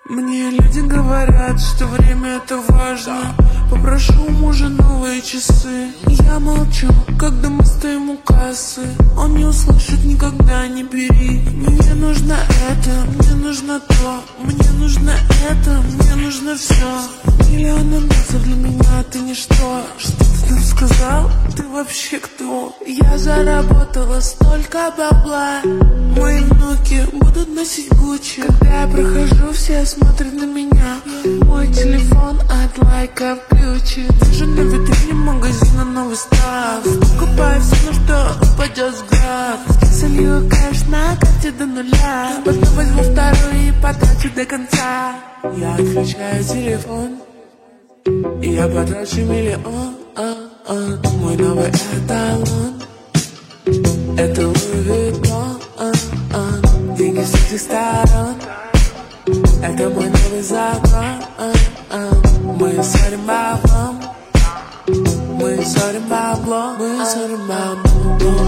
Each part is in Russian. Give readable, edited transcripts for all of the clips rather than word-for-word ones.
Мне люди говорят, что время это важно. Попрошу у мужа новые часы. Я молчу, когда мы стоим у кассы. Он не услышит никогда, не бери. Мне нужно это, мне нужно то. Мне нужно это, мне нужно все. Миллионы месяцев для меня ты ничто. Что ты там сказал? Ты вообще кто? Я заработала столько бабла. Мои внуки будут носить Гуччи. Когда я прохожу, все смотрят на меня. Мой телефон от лайка включен. Даже на витрине магазина новый став. Покупаю все, на что упадет взгляд. Солью кэш на карте до нуля. Потом возьму вторую и потрачу до конца. Я отключаю телефон, и я потрачу миллион. Мой новый эталон — это Луи Виттон. Деньги с этих сторон — это мой новый закон. Мы ссорим баблом, мы ссорим баблом, мы ссорим баблом,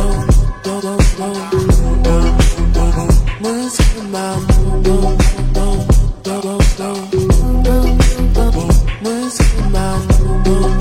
мы ссорим баблом, мы ссорим баблом.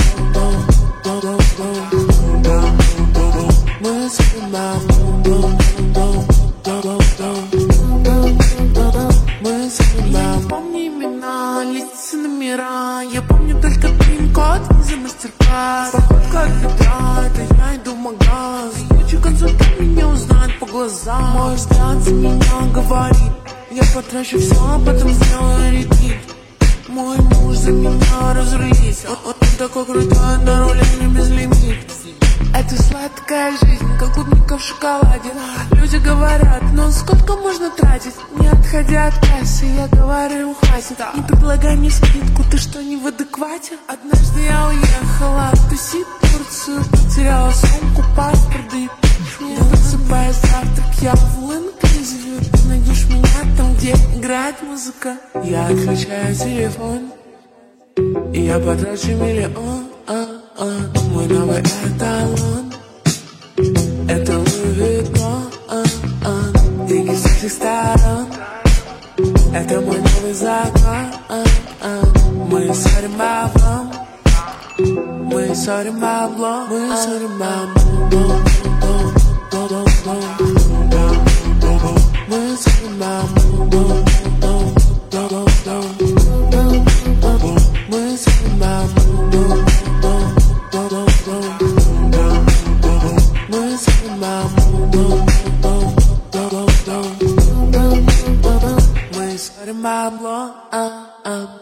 Я помню имена, лица, номера. Я помню только пин-код, виза, мастер-класс. Походка от бедра, это я иду в магаз. Хочу консультант, меня узнать по глазам. Мой взгляд за меня говорит: я потрачу все, а потом сделаю репит. Мой муж за меня разрулись. Он такой крутой, на руле не безлимит. Это сладкая жизнь, как клубника в шоколаде. Люди говорят: ну сколько можно тратить? Не отходя от кассы, я говорю: хватит. Не предлагай мне скидку, ты что, не в адеквате? Однажды я уехала тусить в Турцию. Потеряла сумку, паспорт, да и пишь. Просыпаясь завтрак, я в инклюзиве. Ты найдешь меня там, где играет музыка. Я отключаю телефон, и я потрачу миллион. Мой новый эталон — это Луи Виттон. Деньги с этих сторон — это мой новый закон. Мы ссорим баблом, мы ссорим баблом, мы ссорим баблом, мы ссорим баблом, мы ссорим баблом. Мы ссорим бабло,